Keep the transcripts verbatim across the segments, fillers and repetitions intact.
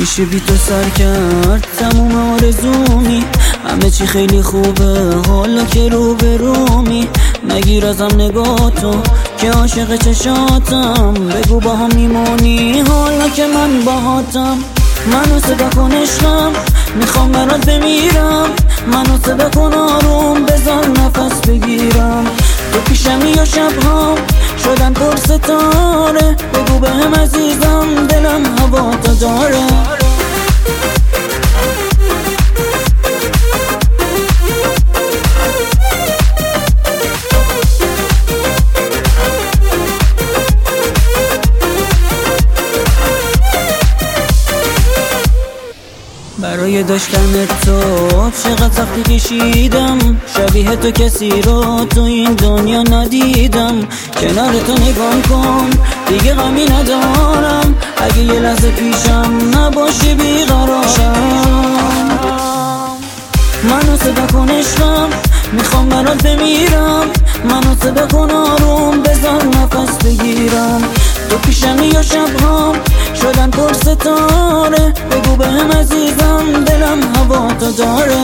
میشه بی تو سر کرد تموم آرزومی، همه چی خیلی خوبه حالا که رو به رومی. نگیر ازم نگاه تو که عاشق چشاتم، بگو با هم میمونی حالا که من باهاتم. منو صدا کن عشقم، میخوام برات بمیرم، منو صدا کن آروم بذار نفس بگیرم. تو پیشمی یا شبهام شدن پر ستاره، بگو بهم عزیزم دلم هوا تا داره. برای داشتن تو چقدر سختی کشیدم، شبیه تو کسی رو تو این دنیا ندیدم. کنار تو نگاه کن دیگه غمی ندارم، اگه یه لحظه پیشم نباشی بیقرارم. منو صدا کن عشقم، میخوام برات بمیرم، منو صدا کن آروم بذار نفس بگیرم. تو پیشمی یا شبهام شدن پر ستاره، بگو بهم عزیزم دلم هوا تا داره.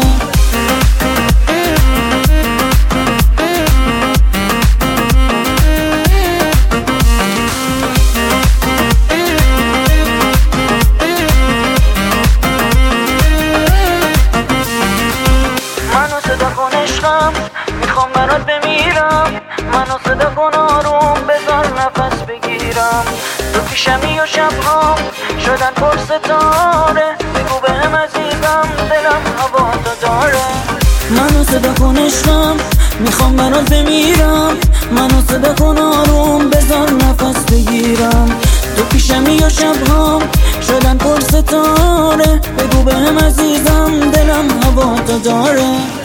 منو صدا کن عشقم، میخوام برات بمیرم، منو صدا کن آروم بذار نفس بگیرم. تو پیشمی و شبهام شدن پر ستاره، بگو بهم عزیزم دلم هوا تا داره. منو صدا کن عشقم، میخوام برات بمیرم، منو صدا کن آروم بذار نفس بگیرم. تو پیشمی و شبهام شدن پر ستاره، بگو بهم عزیزم دلم هوا تا داره.